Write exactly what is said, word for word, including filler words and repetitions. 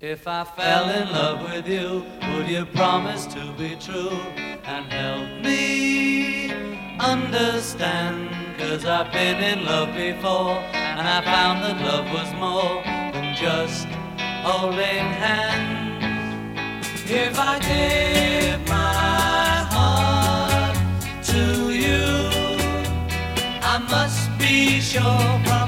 If I fell in love with you, would you promise to be true and help me understand? 'Cause I've been in love before and I found that love was more than just holding hands. If I gave my heart to you, I must be sure